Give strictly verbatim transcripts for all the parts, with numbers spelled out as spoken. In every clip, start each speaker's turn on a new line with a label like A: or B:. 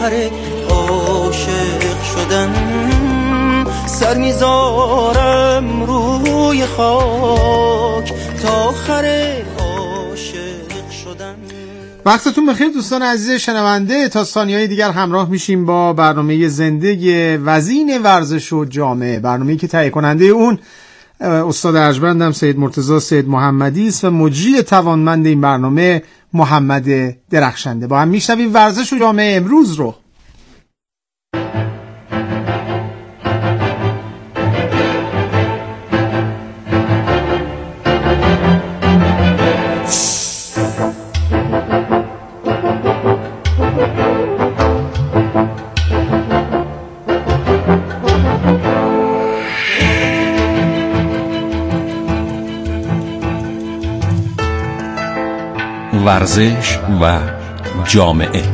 A: آخر عاشق شدن، سر میذارم روی خاک تا آخر عاشق شدن.
B: وقتتون بخیر دوستان عزیز شنونده، تا ثانیه‌های دیگر همراه میشیم با برنامه زنده وزین ورزش و جامعه، برنامه‌ای که تهیه کننده اون استاد ارجمندم سید مرتضی سید محمدی است و مجری توانمند این برنامه محمد درخشنده. با هم میشنویم ورزش و جامعه امروز رو.
C: ورزش و جامعه.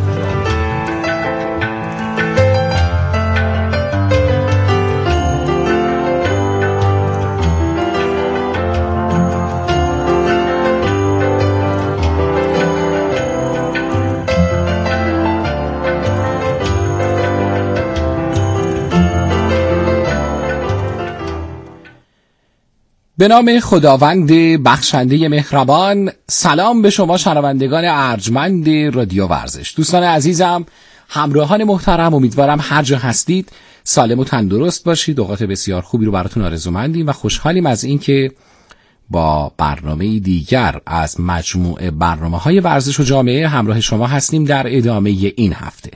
D: به نام خداوند بخشنده مهربان، سلام به شما شنوندگان ارجمند رادیو ورزش. دوستان عزیزم، همراهان محترم، امیدوارم هر جا هستید سالم و تندرست باشید. اوقات بسیار خوبی رو براتون آرزومندیم و خوشحالیم از اینکه با برنامه دیگر از مجموعه برنامه‌های ورزش و جامعه همراه شما هستیم در ادامه این هفته.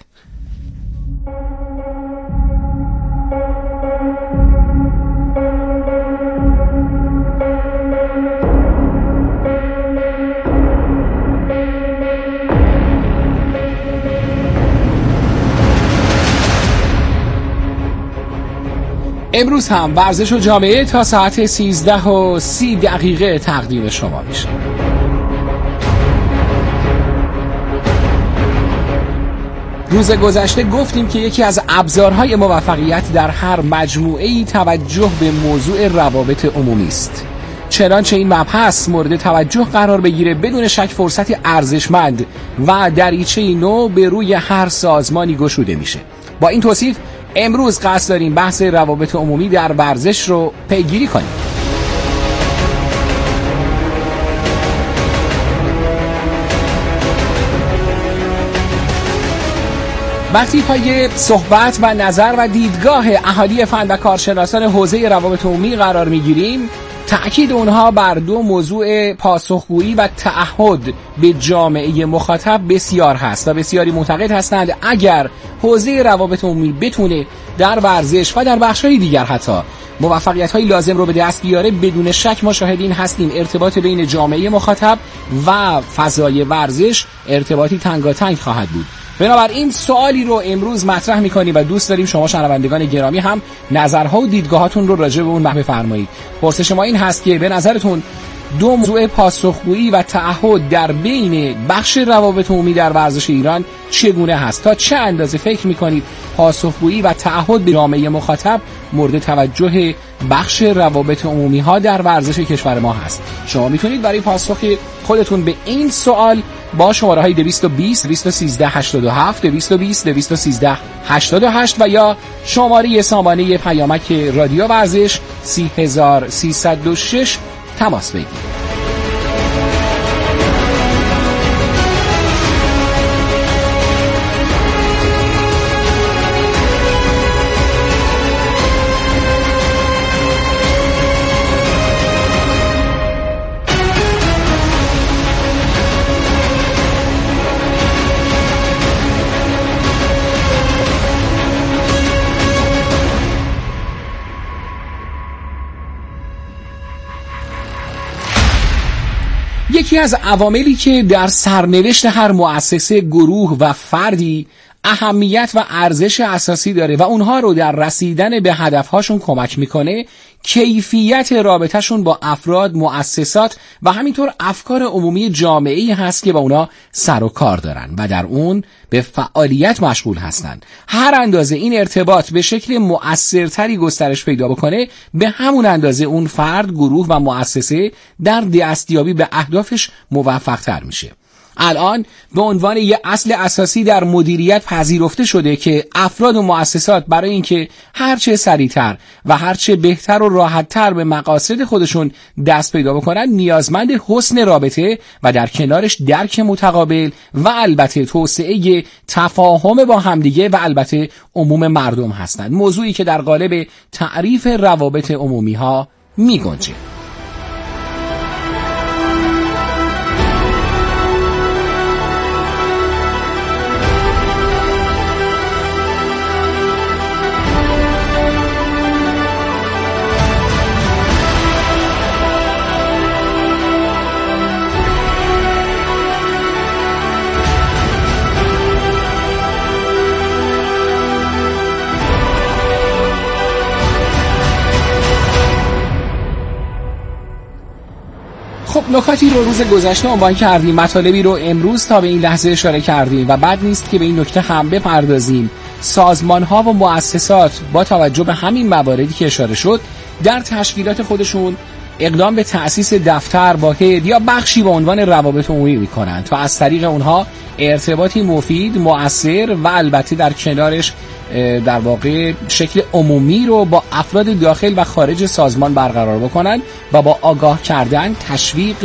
D: امروز هم ورزش و جامعه تا ساعت سیزده و سی دقیقه تقدیم شما میشه. روز گذشته گفتیم که یکی از ابزارهای موفقیت در هر مجموعه‌ای توجه به موضوع روابط عمومی است. چنانچه این مبحث مورد توجه قرار بگیره، بدون شک فرصتی ارزشمند و دریچه‌ای نو به روی هر سازمانی گشوده میشه. با این توصیف امروز قصد داریم بحث روابط عمومی در ورزش رو پیگیری کنیم. وقتی پای صحبت و نظر و دیدگاه اهالی فن و کارشناسان حوزه روابط عمومی قرار میگیریم، تأکید اونها بر دو موضوع پاسخگویی و تعهد به جامعه مخاطب بسیار هست و بسیاری معتقد هستند اگر حوزه روابط عمومی بتونه در ورزش و در بخش‌های دیگر حتی موفقیت‌های لازم رو به دست بیاره، بدون شک ما شاهدین هستیم ارتباط بین جامعه مخاطب و فضای ورزش ارتباطی تنگاتنگ خواهد بود. بنابراین سوالی رو امروز مطرح می‌کنیم و دوست داریم شما شنوندگان گرامی هم نظرها و دیدگاهاتون رو راجع به اون محو فرمایید. پرسش ما این هست که به نظرتون دو موضوع پاسخگویی و تعهد در بین بخش روابط عمومی در ورزش ایران چگونه هست؟ تا چه اندازه فکر می‌کنید پاسخگویی و تعهد به جامعه مخاطب مورد توجه بخش روابط عمومی ها در ورزش کشور ما هست؟ شما میتونید برای پاسخ خودتون به این سوال با شماره های دویست و بیست دویست و سیزده هشتاد و هفت دویست و بیست دویست و سیزده هشتاد و هشت و یا شماره سامانه پیامک رادیو ورزش سی هزار سیصد و شش تماس بگیرید. یکی از عواملی که در سرنوشت هر مؤسسه، گروه و فردی اهمیت و ارزش اساسی داره و اونها رو در رسیدن به هدفهاشون کمک میکنه، کیفیت رابطهشون با افراد، مؤسسات و همینطور افکار عمومی جامعه‌ای هست که با اونا سر و کار دارن و در اون به فعالیت مشغول هستن. هر اندازه این ارتباط به شکل مؤثرتری گسترش پیدا بکنه، به همون اندازه اون فرد، گروه و مؤسسه در دستیابی به اهدافش موفق‌تر میشه. الان به عنوان یه اصل اساسی در مدیریت پذیرفته شده که افراد و مؤسسات برای اینکه هرچه سریعتر و هرچه بهتر و راحتتر به مقاصد خودشون دست پیدا بکنن نیازمند حسن رابطه و در کنارش درک متقابل و البته توسعه تفاهم با همدیگه و البته عموم مردم هستند. موضوعی که در قالب تعریف روابط عمومی ها می گنجه. خب نکاتی رو روز گذشته عنوان کردیم، مطالبی رو امروز تا به این لحظه اشاره کردیم و بد نیست که به این نکته هم بپردازیم. سازمان‌ها و مؤسسات با توجه به همین مواردی که اشاره شد در تشکیلات خودشون اقدام به تأسیس دفتر، واحد یا بخشی با عنوان روابط عمومی می‌کنند تا از طریق اونها ارتباطی مفید، مؤثر و البته در کنارش در واقع شکل عمومی رو با افراد داخل و خارج سازمان برقرار بکنن و با آگاه کردن، تشویق،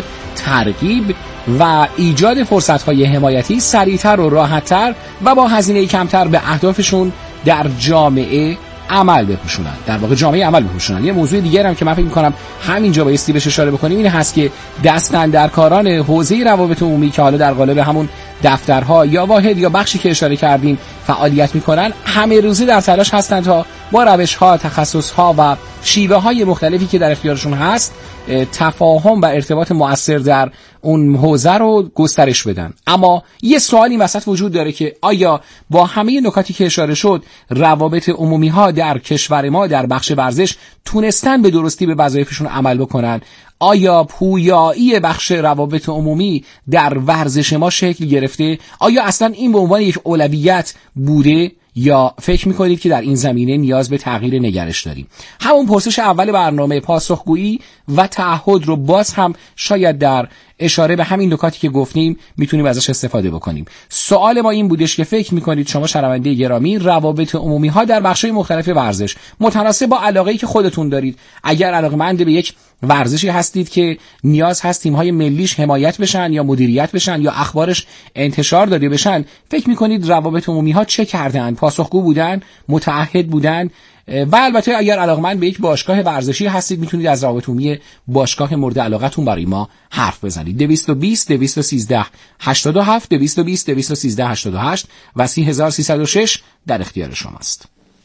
D: ترغیب و ایجاد فرصت‌های حمایتی سریعتر و راحت‌تر و با هزینه کمتر به اهدافشون در جامعه عمل بپوشونن، در واقع جامعه عمل بپوشونن. یه موضوع دیگه هم که من فکر می‌کنم همینجا بایستی بهش اشاره بکنیم این هست که دستاندرکاران حوزه روابط عمومی که حالا در قالب همون دفترها یا واحد یا بخشی که اشاره کردیم فعالیت میکنن همه روزی در تلاش هستند تا با روش‌ها، تخصص‌ها و شیوه‌های مختلفی که در اختیارشون هست تفاهم و ارتباط مؤثر در اون حوزه رو گسترش بدن. اما یه سوالی وسط وجود داره که آیا با همه نکاتی که اشاره شد روابط عمومی ها در کشور ما در بخش ورزش تونستن به درستی به وظایفشون عمل بکنن؟ آیا پویایی بخش روابط عمومی در ورزش ما شکل گرفته؟ آیا اصلا این به عنوان یک اولویت بوده یا فکر میکنید که در این زمینه نیاز به تغییر نگرش داریم؟ همون پرسش اول برنامه، پاسخگویی و تعهد رو باز هم شاید در اشاره به همین نکاتی که گفتیم میتونیم ازش استفاده بکنیم. سوال ما این بودش که فکر میکنید شما شنونده گرامی روابط عمومی ها در بخش‌های مختلف ورزش متناسب با علاقه‌ای که خودتون دارید، اگر علاقه‌مند به یک ورزشی هستید که نیاز هست تیم‌های ملیش حمایت بشن یا مدیریت بشن یا اخبارش انتشار داده بشن، فکر میکنید روابط عمومی ها چه کردن؟ پاسخگو بودن؟ متعهد بودن؟ و البته اگر علاقمند به یک باشگاه ورزشی هستید میتونید از روابط عمومی باشگاه مورد علاقتون برای ما حرف بزنید. دویست و بیست دویست و سیزده هشتاد و هفت دویست و بیست دویست و سیزده هشتاد و هشت و سی هزار و سیصد و شش در اختیار شماست.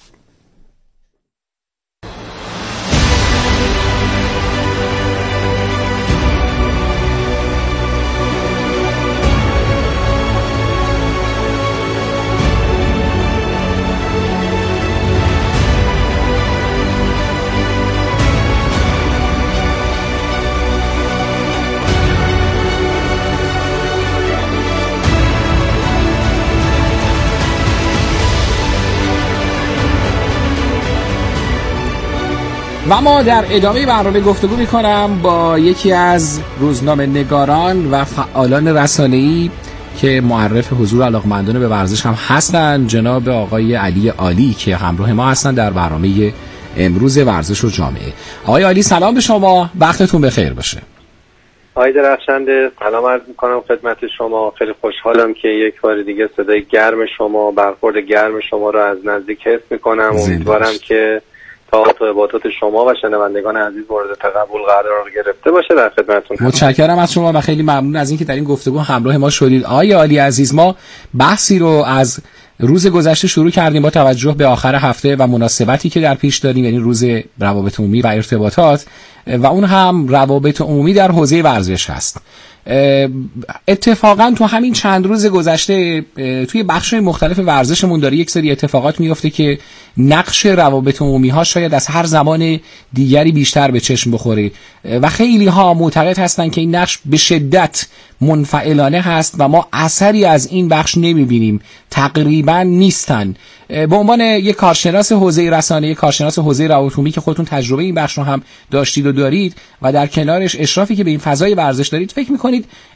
D: و ما در ادامه برنامه گفتگو میکنم با یکی از روزنامه نگاران و فعالان رسانه‌ای که معرف حضور علاقمندان به ورزش هم هستند، جناب آقای علی عالی که همراه ما هستند در برنامه امروز ورزش و جامعه. آقای عالی سلام به شما، وقتتون بخیر باشه.
E: آقای درخشنده سلام عرض میکنم خدمت شما. خیلی خوشحالم که یک بار دیگه صدای گرم شما، برخورد گرم شما رو از نزدیک حس میکنم. امیدوارم که تا ارتباطات شما و شنوندگان عزیز مورد تقبل قرار گرفته باشه. در خدمتتون
D: متشکرم از شما و خیلی ممنون از اینکه در این گفتگو همراه ما شدید. آقای عالی عزیز، ما بحثی رو از روز گذشته شروع کردیم با توجه به آخر هفته و مناسبتی که در پیش داریم، یعنی روز روابط عمومی و ارتباطات، و اون هم روابط عمومی در حوزه ورزش هست. اتفاقا تو همین چند روز گذشته توی بخش‌های مختلف ورزشمون داره یک سری اتفاقات میفته که نقش روابط عمومی ها شاید از هر زمان دیگری بیشتر به چشم بخوره و خیلی ها معتقد هستن که این نقش به شدت منفعلانه هست و ما اثری از این بخش نمیبینیم، تقریبا نیستن. به عنوان یک کارشناس حوزه رسانه، یک کارشناس حوزه روابط عمومی که خودتون تجربه این بخش رو هم داشتید و دارید و در کنارش اشرافی که به این فضای ورزش دارید، فکر میکنید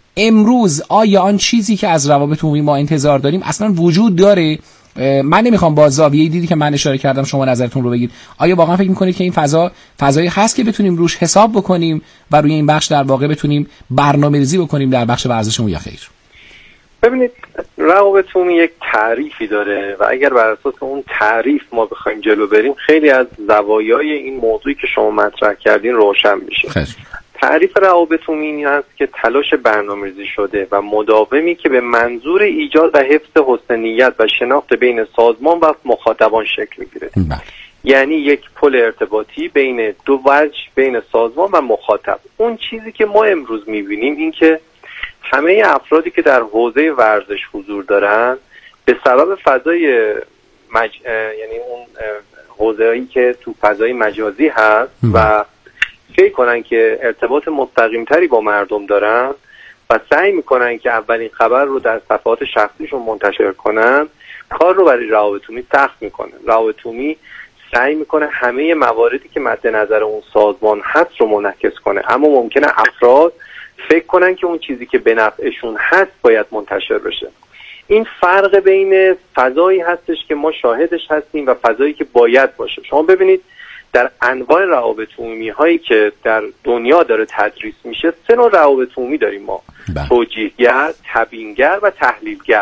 D: امروز آیا آن چیزی که از روابط عمومی ما انتظار داریم اصلا وجود داره؟ من نمیخوام با زاویه دیدی که من اشاره کردم شما نظرتون رو بگید. آیا واقعا فکر میکنید که این فضا فضایی هست که بتونیم روش حساب بکنیم و روی این بخش در واقع بتونیم برنامه‌ریزی بکنیم در بخش ورزشمون یا خیر؟
E: ببینید، روابط عمومی یک تعریفی داره و اگر بر اساس اون تعریف ما بخوایم جلو بریم خیلی از زوایای این موضوعی که شما مطرح کردین روشن میشه. خیلی. تعریف روابط عمومی این است که تلاش برنامه‌ریزی شده و مداومی که به منظور ایجاد و حفظ حسن نیت و شناخت بین سازمان و مخاطبان شکل میگیره. یعنی یک پل ارتباطی بین دو وجه، بین سازمان و مخاطب. اون چیزی که ما امروز میبینیم این که همه افرادی که در حوزه ورزش حضور دارن به سبب فضای مج... یعنی اون حوزه‌ای که تو فضای مجازی هست و فکر کنن که ارتباط مستقیمتری با مردم دارن و سعی میکنن که اولین خبر رو در صفحات شخصیشون منتشر کنن، کار رو برای روابط عمومی سخت میکنه. روابط عمومی سعی میکنه همه مواردی که مد نظر اون سازمان هست رو منعکس کنه، اما ممکنه افراد فکر کنن که اون چیزی که به نفعشون هست باید منتشر بشه. این فرق بین فضایی هستش که ما شاهدش هستیم و فضایی که باید باشه. شما ببینید در انواع روابط عمومی هایی که در دنیا داره تدریس میشه، سه نوع روابط عمومی داریم ما: توجیهگر، تبیینگر و تحلیلگر.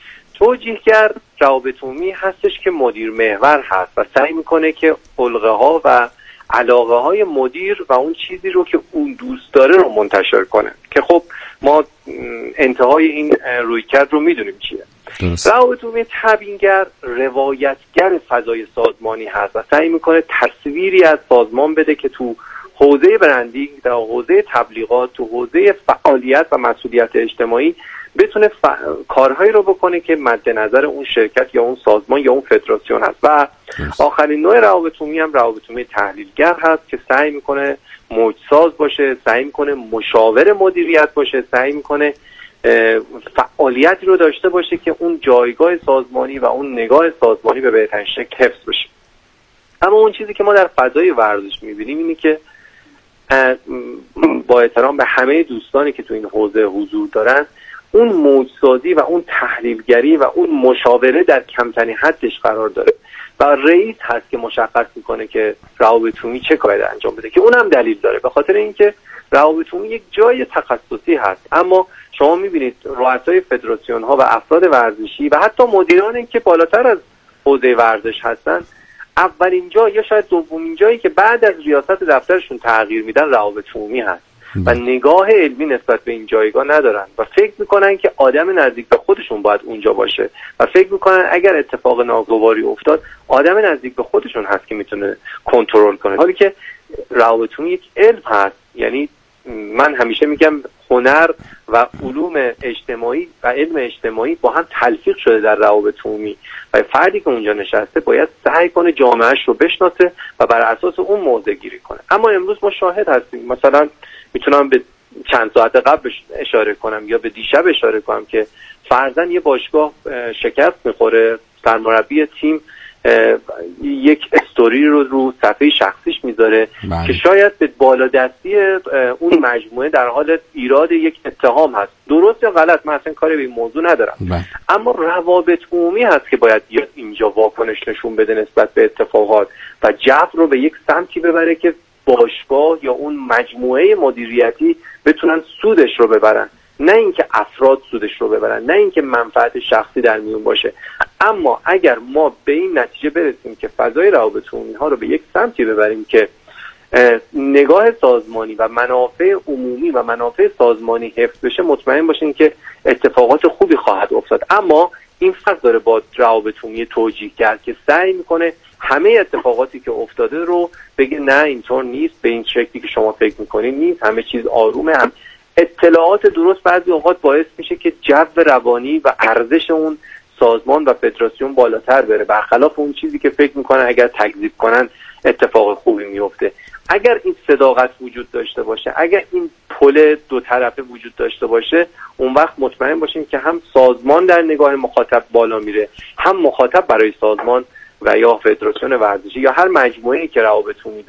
E: توجیهگر روابط عمومی هستش که مدیر محور هست و سعی میکنه که القه ها و علاقه های مدیر و اون چیزی رو که اون دوست داره رو منتشر کنه، که خب ما انتهای این رویکرد رو میدونیم چیه. روابط عمومی تبیینگر روایتگر فضای سازمانی هست و سعی میکنه تصویری از سازمان بده که تو حوزه برندینگ، در حوزه تبلیغات، تو حوزه فعالیت و مسئولیت اجتماعی بتونه ف... کارهایی رو بکنه که مد نظر اون شرکت یا اون سازمان یا اون فدراسیون هست. و آخرین نوع روابط عمومی هم روابط عمومی تحلیلگر هست که سعی میکنه موجساز باشه، سعی میکنه مشاور مدیریت باشه، سعی میکنه فعالیتی رو داشته باشه که اون جایگاه سازمانی و اون نگاه سازمانی به بهترین شکل حفظ بشه. اما اون چیزی که ما در فضای ورزش میبینیم اینه که با احترام به همه دوستانی که تو این حوزه حضور دارن، اون موجسازی و اون تحلیلگری و اون مشاوره در کمترین حدش قرار داره و رئیس هست که مشخص میکنه که روابط عمومی چه کاری انجام بده، که اونم دلیل داره به خاطر اینکه روابط عمومی یک جای تخصصی هست. اما شما میبینید رؤسای فدراسیون ها و افراد ورزشی و حتی مدیرانی که بالاتر از حوزه ورزش هستن، اولین جا یا شاید دومین جایی که بعد از ریاست دفترشون تغییر میدن روابط عمومی هست و نگاه علمی نسبت به این جایگاه ندارن و فکر میکنن که آدم نزدیک به خودشون باید اونجا باشه و فکر میکنن اگر اتفاق ناگواری افتاد آدم نزدیک به خودشون هست که میتونه کنترل کنه، حالی که روابط عمومی یک علم هست. یعنی من همیشه میگم هنر و علوم اجتماعی و علم اجتماعی با هم تلفیق شده در روابط عمومی و فردی که اونجا نشسته باید سعی کنه جامعهش رو بشناسه و بر اساس اون موضع گیری کنه. اما امروز ما شاهد هستیم، مثلا میتونم به چند ساعت قبل اشاره کنم یا به دیشب اشاره کنم که فرضاً یه باشگاه شکست میخوره، سرمربی تیم یک استوری رو رو صفحه شخصیش میذاره که شاید به بالادستی اون مجموعه در حال ایراد یک اتهام هست. درست یا غلط من اصلا کاری به این موضوع ندارم، بله. اما روابط عمومی هست که باید بیاد اینجا واکنش نشون بده نسبت به اتفاقات و جو رو به یک سمتی ببره که باشگاه یا اون مجموعه مدیریتی بتونن سودش رو ببرن، نه اینکه افراد سودش رو ببرن، نه اینکه منفعت شخصی در میون باشه. اما اگر ما به این نتیجه برسیم که فضای روابط عمومی ها رو به یک سمتی ببریم که نگاه سازمانی و منافع عمومی و منافع سازمانی حفظ بشه، مطمئن باشین که اتفاقات خوبی خواهد افتاد. اما این فرق داره با روابط عمومی توجیهگر که سعی میکنه همه اتفاقاتی که افتاده رو بگه نه اینطور نیست، به این شکلی که شما فکر میکنین نیست، همه چیز آرومه. هم اطلاعات درست بعضی اوقات باعث میشه که جو روانی و ارزش اون سازمان و فدراسیون بالاتر بره، برخلاف اون چیزی که فکر میکنن اگر تکذیب کنن اتفاق خوبی میفته. اگر این صداقت وجود داشته باشه، اگر این پل دو طرفه وجود داشته باشه، اون وقت مطمئن باشیم که هم سازمان در نگاه مخاطب بالا میره، هم مخاطب برای سازمان و یا فدراسیون ورزشی یا هر مجموعه‌ای که روابط عمومی داره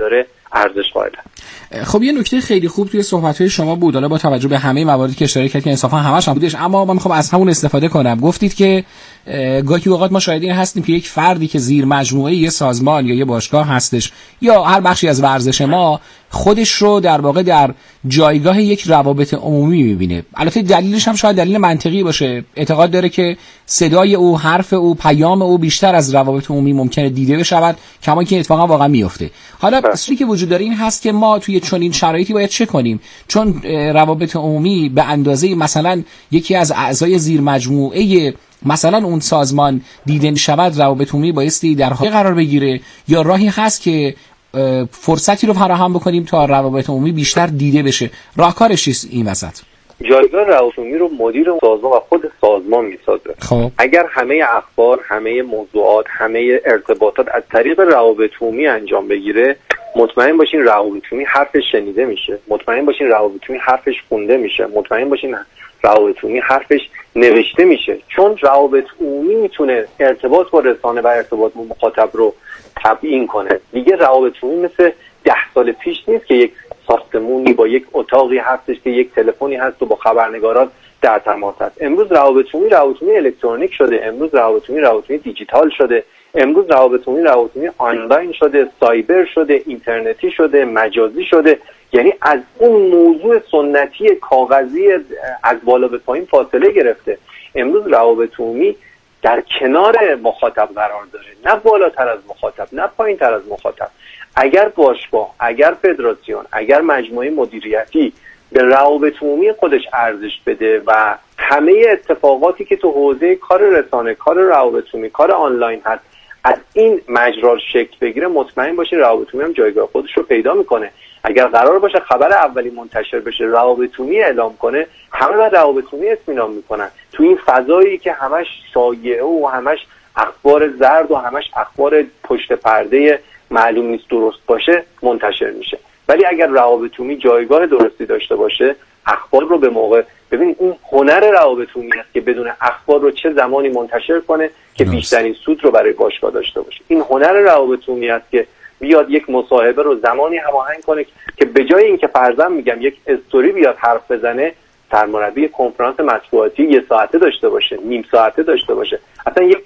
E: ارزش قائلم.
D: خب یه نکته خیلی خوب توی صحبت‌های شما بود، حالا با توجه به همه مواردی که اشاره کردید که انصافا همش هم بودش، اما من می‌خوام از همون استفاده کنم. گفتید که گاهی اوقات ما شاهد این هستیم که یک فردی که زیر مجموعه یه سازمان یا یه باشگاه هستش یا هر بخشی از ورزش ما خودش رو در واقع در جایگاه یک روابط عمومی می‌بینه. البته دلیلش هم شاید دلیل منطقی باشه، اعتقاد داره که صدای او، حرف او، پیام او بیشتر از روابط عمومی ممکنه دیده بشود، کما که اتفاقا واقعا میفته. حالا اصلی که وجود داره این هست که ما توی چنین شرایطی باید چه کنیم؟ چون روابط عمومی به اندازه مثلا یکی از اعضای زیر مجموعه مثلا اون سازمان دیده می‌شود، روابط عمومی بایستی در حال قرار بگیره یا راهی هست که فرصتی رو فراهم بکنیم تا روابط عمومی بیشتر دیده بشه؟ راهکارش چیست این وسط؟
E: جایگاه روابط عمومی رو مدیر سازمان و خود سازمان میسازه.
D: خب
E: اگر همه اخبار، همه موضوعات، همه ارتباطات از طریق روابط عمومی انجام بگیره، مطمئن باشین روابط عمومی حرفش شنیده میشه، مطمئن باشین روابط عمومی حرفش خونده میشه، مطمئن باشین روابط عمومی حرفش نوشته میشه. چون روابط عمومی میتونه ارتباط با رسانه و ارتباط با مخاطب رو تبیین کنه. دیگه روابط عمومی مثل ده سال پیش نیست که یک ساختمونی با یک اتاقی هستش که یک تلفنی هست و با خبرنگاران در تماس هست. امروز روابط عمومی روابط عمومی الکترونیک شده، امروز روابط عمومی روابط عمومی دیجیتال شده، امروز روابط عمومی روابط عمومی آنلاین شده، سایبر شده، اینترنتی شده، مجازی شده. یعنی از اون موضوع سنتی کاغذی از بالا به پایین فاصله گرفته. امروز روابط عمومی در کنار مخاطب قرار داره، نه بالاتر از مخاطب، نه پایینتر از مخاطب. اگر باشگاه، اگر فدراسیون، اگر مجموعه مدیریتی به روابط عمومی خودش ارزش بده و همه اتفاقاتی که تو حوزه کار رسانه، کار روابط عمومی، کار آنلاین هست از این مجرا شکل بگیره، مطمئن باشین روابط عمومی هم جایگاه خودش رو پیدا میکنه. اگر قرار باشه خبر اولی منتشر بشه، روابط عمومی اعلام کنه، همه بعد روابط عمومی اطمینان میکنن. تو این فضایی که همش شایعه و همش اخبار زرد و همش اخبار پشت پرده معلوم نیست درست باشه منتشر میشه. ولی اگر روابط عمومی جایگاه درستی داشته باشه، اخبار رو به موقع، ببینید این هنر روابط عمومی است که بدون اخبار رو چه زمانی منتشر کنه که بیشترین سود رو برای باشگاه داشته باشه. این هنر روابط عمومی است که بیاد یک مصاحبه رو زمانی هماهنگ کنه که به جای اینکه فرضاً میگم یک استوری بیاد حرف بزنه، سرمربی کنفرانس مطبوعاتی یک ساعته داشته باشه، نیم ساعته داشته باشه، اصلا یک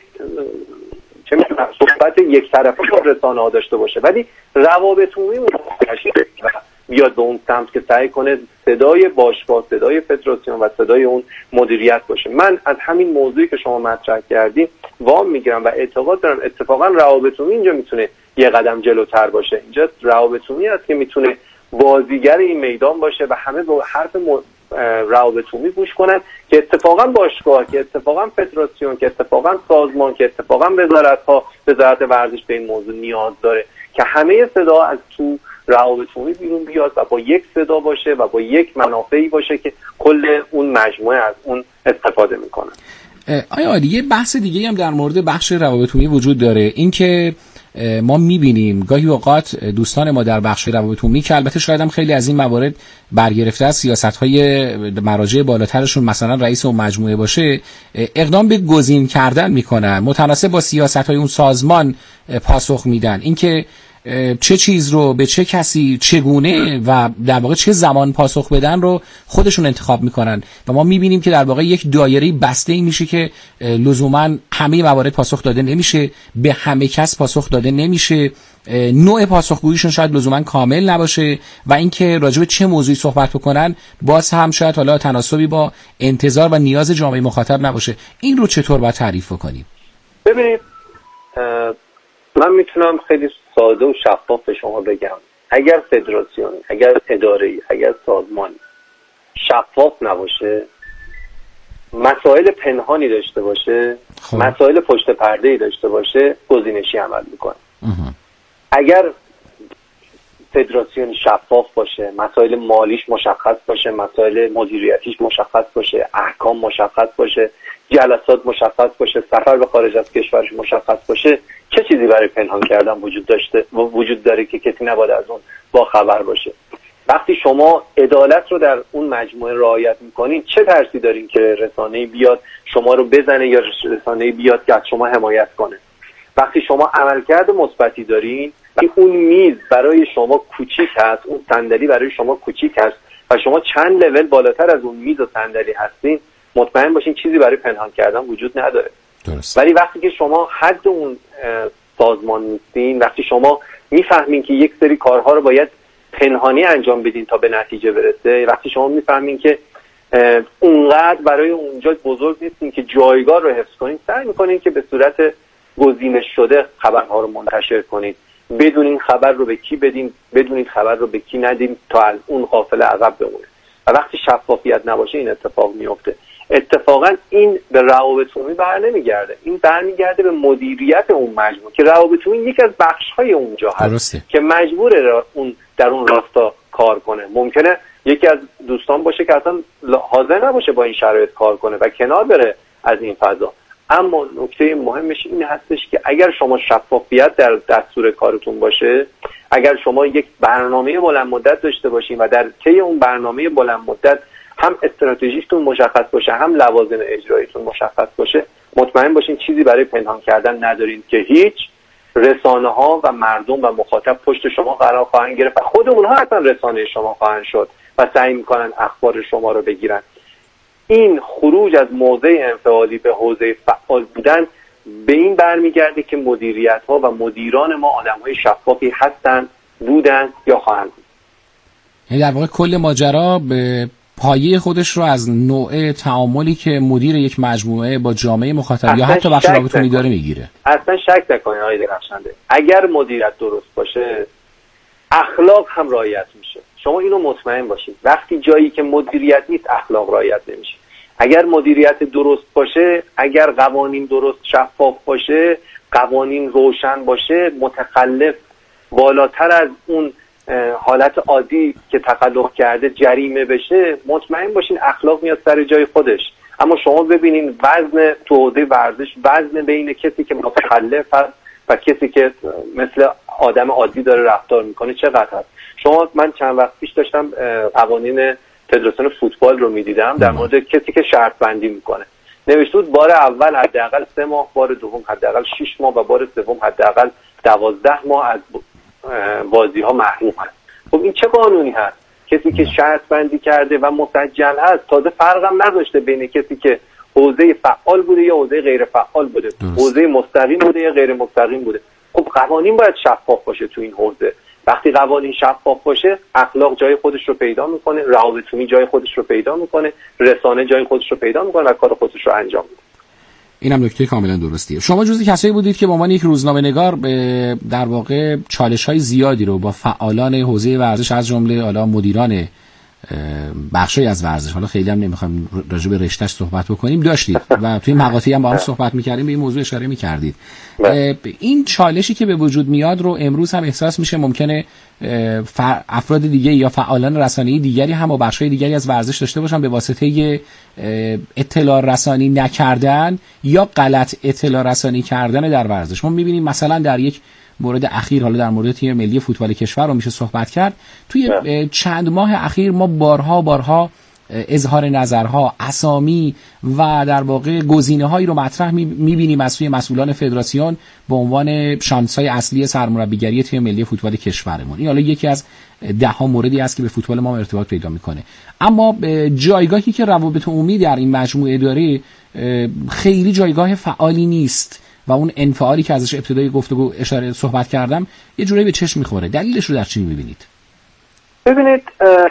E: چه می‌دونم صحبت یک طرفه با رسانه‌ها داشته باشه. ولی روابط عمومی منتشر بیاد به اون سمت که سعی کنه صدای باشگاه، صدای فدراسیون و صدای اون مدیریت باشه. من از همین موضوعی که شما مطرح کردین وام میگیرم و اعتقاد دارم اتفاقا روابط عمومی اینجا میتونه یه قدم جلوتر باشه. اینجا روابط عمومی است که میتونه بازیگر این میدان باشه و همه به حرف م... روابط عمومی گوش کنن که اتفاقا باشگاه، که اتفاقا فدراسیون، که اتفاقا سازمان، که اتفاقا وزارت‌ها، وزارت ورزش به این موضوع نیاز داره که همه صدا از تو روابط عمومی بیرون بیاد و با یک صدا باشه و با یک منافعی باشه که کل اون مجموعه از اون استفاده میکنن.
D: آیا عالی، یه بحث دیگه هم در مورد بخش روابط عمومی وجود داره، این که ما میبینیم گاهی اوقات دوستان ما در بخش روابط عمومی که البته شاید هم خیلی از این موارد برگرفته از سیاست‌های مراجع بالاترشون، مثلا رئیس اون مجموعه باشه، اقدام به گزین کردن میکنن متناسب با سیاست‌های اون سازمان پاسخ میدن، اینکه چه چیز رو به چه کسی چگونه و در واقع چه زمان پاسخ بدن رو خودشون انتخاب میکنن و ما میبینیم که در واقع یک دایره بسته ای میشه که لزوما همه موارد پاسخ داده نمیشه، به همه کس پاسخ داده نمیشه، نوع پاسخگوییشون شاید لزوما کامل نباشه و اینکه راجع به چه موضوعی صحبت بکنن باز هم شاید حالا تناسبی با انتظار و نیاز جامعه مخاطب نباشه. این رو چطور باید تعریف کنیم؟
E: ببینید من میتونم خیلی ساده و شفاف به شما بگم، اگر فدراسیون، اگر اداره‌ای، اگر سازمانی شفاف نباشه، مسائل پنهانی داشته باشه، خب. مسائل پشت پرده‌ای داشته باشه، گزینشی عمل میکنه. اگر فدراسیون شفاف باشه، مسائل مالیش مشخص باشه، مسائل مدیریتیش مشخص باشه، احکام مشخص باشه، جلسات مشخص باشه، سفر به خارج از کشورش مشخص باشه، چه چیزی برای پنهان کردن وجود داشته وجود داره که کسی نباید از اون با خبر باشه؟ وقتی شما عدالت رو در اون مجموعه رعایت میکنین، چه ترسی دارین که رسانه‌ای بیاد شما رو بزنه یا رسانه‌ای بیاد که از شما حمایت کنه؟ وقتی شما عملکرد مثبتی دارین، وقتی اون میز برای شما کوچیک هست، اون صندلی برای شما کوچیک هست و شما چند لول بالاتر از اون میز و صندلی هستین، مطمئن باشین چیزی برای پنهان کردن وجود نداره.
D: درست.
E: ولی وقتی که شما حد اون سازمان نیستین، وقتی شما میفهمین که یک سری کارها رو باید پنهانی انجام بدین تا به نتیجه برسه، وقتی شما میفهمین که اونقدر برای اونجا بزرگ نیستین که جایگاه رو حفظ کنین، سعی میکنین که به صورت گزینش شده خبرها رو منتشر کنین، بدونین خبر رو به کی بدین، بدونین خبر رو به کی ندین تا از اون قافله عقب بمونه. و وقتی شفافیت نباشه این اتفاق میفته. اتفاقا این به روابط عمومی بر نمیگرده، این برمیگرده به مدیریت اون مجموعه که روابط عمومی یکی از بخش‌های اونجا هست درسته. که مجبوره اون در اون راستا کار کنه. ممکنه یکی از دوستان باشه که اصلا حاضر نباشه با این شرایط کار کنه و کنار بره از این فضا. اما نکته مهمش این هستش که اگر شما شفافیت در دستور کارتون باشه، اگر شما یک برنامه بلند مدت داشته باشین و در طی اون برنامه بلند مدت هم استراتژیتون مشخص باشه، هم لوازم اجراییتون مشخص باشه، مطمئن باشین چیزی برای پنهان کردن ندارین که هیچ رسانه ها و مردم و مخاطب پشت شما قرار خواهند گرفت و خود اونها اصلا رسانه شما خواهند شد و سعی میکنن اخبار شما رو بگیرن. این خروج از موضع انفعالی به حوزه فعال بودن به این برمیگرده که مدیریت ها و مدیران ما آدم های شفافی هستن، بودن یا خواهند بود.
D: یعنی در واقع کل ماجرا به پایه خودش رو از نوع تعاملی که مدیر یک مجموعه با جامعه مخاطب یا حتی بخش رابطه عمومی داره میگیره.
E: اصلا شک نکنید آقای درخشنده، اگر مدیریت درست باشه اخلاق هم رعایت میشه. شما اینو مطمئن باشید، وقتی جایی که مدیریت نیست اخلاق رعایت نمیشه. اگر مدیریت درست باشه، اگر قوانین درست شفاف باشه، قوانین روشن باشه، متخلف بالاتر از اون حالت عادی که تخلف کرده جریمه بشه، مطمئن باشین اخلاق میاد سر جای خودش. اما شما ببینین وزن تو حوزه ورزش، وزن بین کسی که متخلف هست و کسی که مثل آدم عادی داره رفتار میکنه چقدر هست. شما من چند وقت پیش داشتم قوانین فدراسیون فوتبال رو میدیدم در مورد کسی که شرط بندی میکنه، نوشته بود بار اول حداقل سه ماه، بار دوم حداقل شش ماه و بار سوم حداقل دوازده ماه از بازی ها محروم هست. خب این چه قانونی هست؟ کسی که شرط بندی کرده و مسجل هست، تازه فرق هم نذاشته بین کسی که حوزه فعال بوده یا حوزه غیر فعال بوده، حوزه مستقیم بوده یا غیر مستقیم بوده. خب قوانین باید شفاف باشه تو این حوزه. وقتی قوانین شفاف باشه، اخلاق جای خودش رو پیدا میکنه، روابط عمومی جای خودش رو پیدا میکنه، رسانه جای خودش رو پیدا میکنه و کار خودش رو انجام میده.
D: اینم نکته کاملا درستیه. شما جزو کسایی بودید که به عنوان یک روزنامه‌نگار به در واقع چالش‌های زیادی رو با فعالان حوزه ورزش از جمله حالا مدیران بخشی از ورزش، حالا خیلی هم نمیخوام راجع به رشتهش صحبت بکنیم، داشتید و توی مقاطعی هم با هم صحبت می‌کردیم، به این موضوع اشاره می‌کردید. این چالشی که به وجود میاد رو امروز هم احساس میشه ممکنه افراد دیگه یا فعالان رسانه‌ای دیگری هم با بخش‌های دیگری از ورزش داشته باشن به واسطه اطلاع رسانی نکردن یا غلط اطلاع رسانی کردن در ورزش. ما می‌بینیم مثلا در یک مورد اخیر، حالا در مورد تیم ملی فوتبال کشور رو میشه صحبت کرد، توی چند ماه اخیر ما بارها بارها اظهار نظرها، اسامی و در واقع گزینه‌هایی رو مطرح می‌بینیم از سوی مسئولان فدراسیون به عنوان شانس‌های اصلی سرمربیگری تیم ملی فوتبال کشورمون. این حالا یکی از ده ها موردی است که به فوتبال ما ارتباط پیدا می‌کنه. اما جایگاهی که روابط عمومی در این مجموعه داره خیلی جایگاه فعالی نیست و اون انفعالی که ازش ابتدای گفتگو اشاره صحبت کردم یه جوری به چشم می‌خوره. دلیلش رو در چی می‌بینید؟
E: ببینید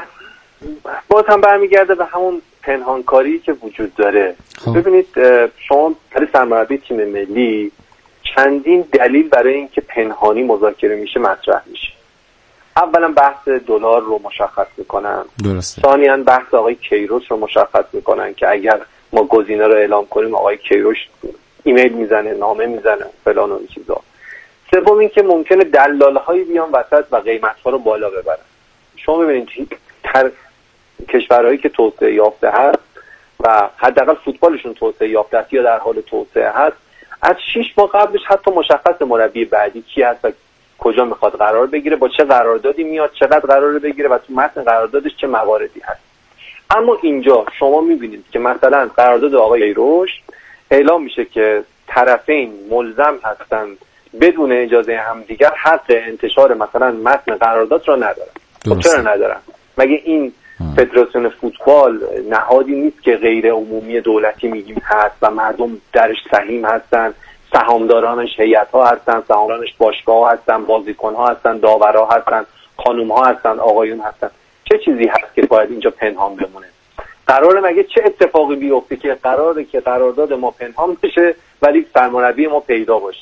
E: باز هم برمیگرده به همون پنهانکاری که وجود داره. خب. ببینید شما برای سرمربی تیم ملی چندین دلیل برای اینکه پنهانی مذاکره میشه مطرح میشه. اولا بحث دلار رو مشخص میکنن، درسته. ثانیاً بحث آقای کیروش رو مشخص میکنن که اگر ما گزینه رو اعلام کنیم آقای کیروش ایمیل میزنه، نامه میزنه، فلان و این چیزا. سوم این که ممکنه دلال‌هایی بیان وسط و قیمت‌ها رو بالا ببرن. شما ببینید تر کشورهایی که توسعه یافته هست و حداقل فوتبالشون توسعه یافته است یا در حال توسعه هست، از شش ماه قبلش حتی مشخص مربی بعدی کی هست و کجا میخواد قرار بگیره، با چه قراردادی میاد، چقدر قراره بگیره و تو متن قراردادش چه مواردی هست. اما اینجا شما میبینید که مثلا قرارداد آقای کیروش اعلام میشه که طرفین ملزم هستند بدون اجازه همدیگر حق انتشار مثلا متن قرارداد را ندارن. خب چرا ندارن؟ مگه این فدراسیون فوتبال نهادی نیست که غیر عمومی دولتی میگیم هست و مردم درش سهیم هستن، سهامدارانش هیئت‌ها هستن، سهامدارانش باشگاه‌ها هستن، بازیکن‌ها هستن، داورها هستن، خانم‌ها هستن، آقایون هستن. چه چیزی هست که باید اینجا پنهان بمونه؟ قراره مگه چه اتفاقی بیفته که قراره که قرارداد ما پنهان بشه ولی سرمربی ما پیدا باشه؟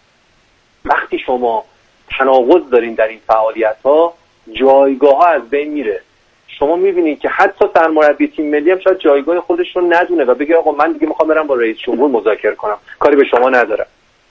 E: وقتی شما تناقض دارین در این فعالیت‌ها، جایگاه‌ها از بین میره. شما می‌بینید که حتی سرمربی تیم ملی هم شاید جایگاه خودش رو ندونه و بگه آقا من دیگه می‌خوام برم با رئیس جمهور مذاکره کنم، کاری به شما ندارم.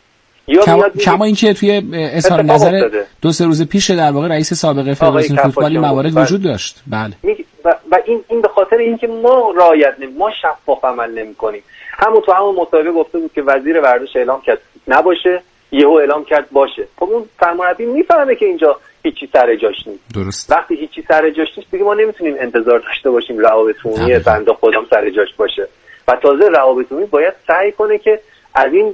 D: یا کما, کما اینکه توی اظهار نظر دو سه روز پیش در واقع رئیس سابق فدراسیون فوتبال موارد وجود داشت. بله.
E: و, و این این به خاطر اینکه ما رعایت نمی ما شفاف عمل نمی‌کنیم. همون تو همون مصاحبه گفته بود که وزیر ورزش اعلام کرد نباشه، یهو اعلام کرد باشه. خب اون سرمربی میفهمه که اینجا هیچی سر جاش نیست.
D: درست.
E: وقتی هیچی سر جاش نیست دیگه ما نمیتونیم انتظار داشته باشیم روابط عمومی بنده خودم سر جاش باشه. و تازه روابط عمومی باید سعی کنه که از این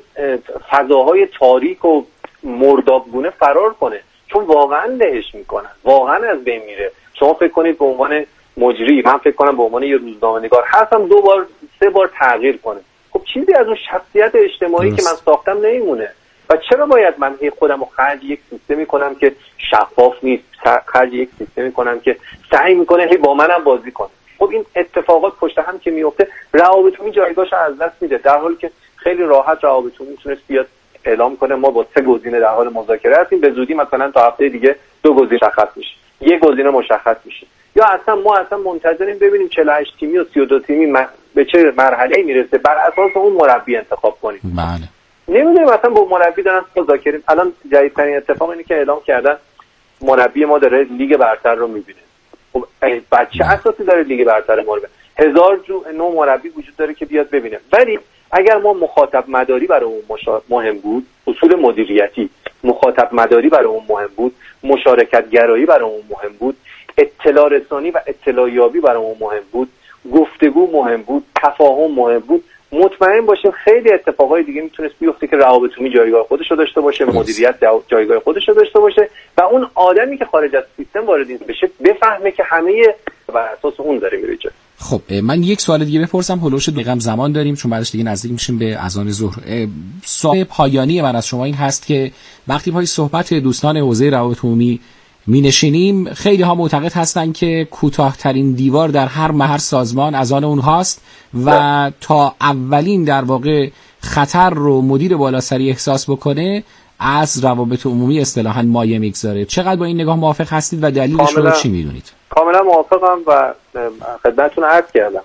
E: فضاهای تاریک و مردابگونه فرار کنه، چون واقعا لهش میکنن، واقعا از بین میره. شما فکر کنید به عنوان مجری، من فکر کنم به عنوان یه روزنامه‌نگار هستم دو بار سه بار تغییر کنه. خب چیزی از اون شخصیت اجتماعی درست. که من ساختم نمیمونه. و چرا باید من خودم رو خرج یک سیستمی کنم که شفاف نیست، خرج یک سیستمی کنم که سعی میکنه هی با منم بازی کنه؟ خب این اتفاقات پشت هم که میفته روابط عمومی جایگاهش از دست میده، در حالی که خیلی راحت روابط عمومی میتونه بیاد اعلام کنه ما با سه گزینه در حال مذاکره هستیم، به زودی مثلا تا هفته دیگه دو گزینه مشخص میشه، یک گزینه مشخص میشه. یا اصلا ما اصلا منتظریم ببینیم چهل و هشت تیمی و سی و دو تیمی به چه مرحله میرسه، بر اساس اون مربی انتخاب کنیم.
D: بله.
E: نمیدونیم اصلا با مربی دارن مذاکره. الان جدیدترین اتفاق اینه که اعلام کردن مربی ما داره لیگ برتر رو میبینه. خب بچه اساسی داره لیگ برتر ما رو ببینه. هزار جو نوع مربی وجود داره که بیاد ببینه. ولی اگر ما مخاطب مداری برای اون مشا... مهم بود، اصول مدیریتی، مخاطب مداری برای اون مهم بود، مشارکت گرایی برای اون مهم بود، اطلاع رسانی و اطلاع یابی برای اون مهم بود، گفتگو مهم بود، تفاهم مهم بود، مطمئن باشیم خیلی اتفاقای دیگه میتونست بیفته که روابط عمومی جایگاه خودش رو داشته باشه، مدیریت جایگاه خودش رو داشته باشه و اون آدمی که خارج از سیستم وارد بشه بفهمه که همه بر اساس اون داره میره جلو.
D: خب من یک سوال دیگه بپرسم، هولوش دقیقاً زمان داریم چون بعدش دیگه نزدیک میشیم به اذان ظهر. سوال پایانی من از شما این هست که وقتی پای صحبت دوستان حوزه روابط عمومی می نشینیم خیلی ها معتقد هستن که کوتاه‌ترین دیوار در هر هر سازمان از آن اونهاست و ده. تا اولین در واقع خطر رو مدیر بالاسری احساس بکنه از روابط عمومی اصطلاحاً مایه میگذاره. چقدر با این نگاه موافق هستید و دلیلش رو چی میدونید؟
E: کاملا موافقم و خدمتتون عرض کردم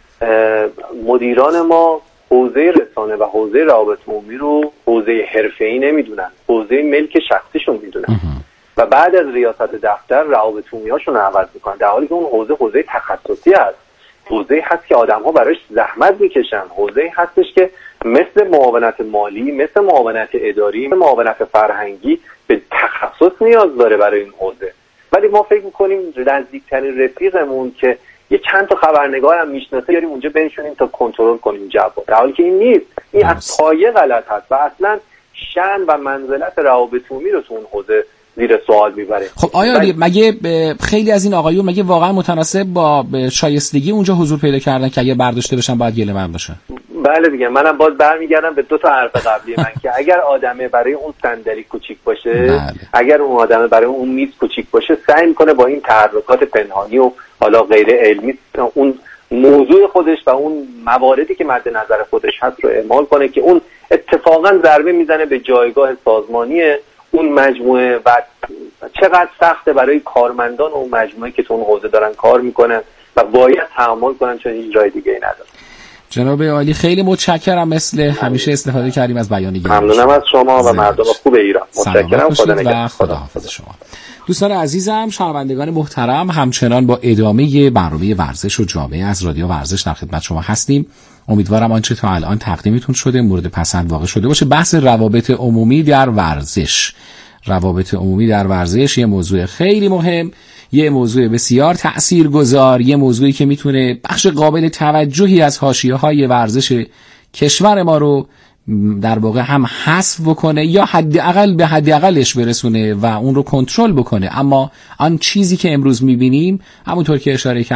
E: مدیران ما حوزه رسانه و حوزه روابط عمومی رو حوزه حرفه‌ای نمیدونن، حوزه ملک شخصیشون میدونن و بعد از ریاست دفتر روابط عمومی‌هاشون رو عوض میکنن، در حالی که اون حوزه حوزه تخصصی است، حوزه هست که آدم‌ها براش زحمت میکشن، حوزه هستش که مثل معاونت مالی، مثل معاونت اداری، مثل معاونت فرهنگی به تخصص نیاز داره برای این حوزه. ولی ما فکر میکنیم نزدیکترین رفیقمون که یه چند تا خبرنگار هم میشناسه بیاریم اونجا بنشونیم تا کنترل کنیم جواب، در حالی که این نیست. این از پایه غلط هست و اصلا شأن و منزلت روابط عمومی رو تو اون حوزه زیر سوال میبره.
D: خب آیا بل... مگه خیلی از این آقایون مگه واقعا متناسب با شایستگی اونجا حضور پیدا کردن که اگه برداشته بشن باید گله من باشن؟
E: بله دیگه، منم باز برمیگردم به دو تا حرف قبلی من که اگر آدمه برای اون صندلی کوچیک باشه، بله. اگر اون آدمه برای اون میز کوچیک باشه، سعی میکنه با این تحرکات پنهانی و حالا غیر علمی اون موضوع خودش و اون مواردی که مد نظر خودش هست رو اعمال کنه که اون اتفاقا ضربه میزنه به جایگاه سازمانی اون مجموعه و چقدر سخته برای کارمندان اون مجموعه که تو اون حوزه دارن کار میکنن و باید تحمل کنن چون هیچ راه دیگه ای نداره.
D: جناب عالی خیلی متشکرم، مثل همیشه استفاده کردیم از بیانیه.
E: ممنونم از شما و مردم خوب ایران. متشکرم. خدا نگهدار.
D: خداحافظ شما. دوستان عزیزم، شنوندگان محترم، همچنان با ادامه برنامه ورزش و جامعه از رادیو ورزش در خدمت شما هستیم. امیدوارم آنچه تا الان تقدیمتون شده مورد پسند واقع شده باشه. بحث روابط عمومی در ورزش روابط عمومی در ورزش یه موضوع خیلی مهم، یه موضوع بسیار تأثیرگذار، یه موضوعی که میتونه بخش قابل توجهی از حاشیه‌های ورزش کشور ما رو در واقع هم حذف بکنه یا حداقل به حداقلش برسونه و اون رو کنترل بکنه. اما آن چیزی که امروز میبینیم همونطور که اشاره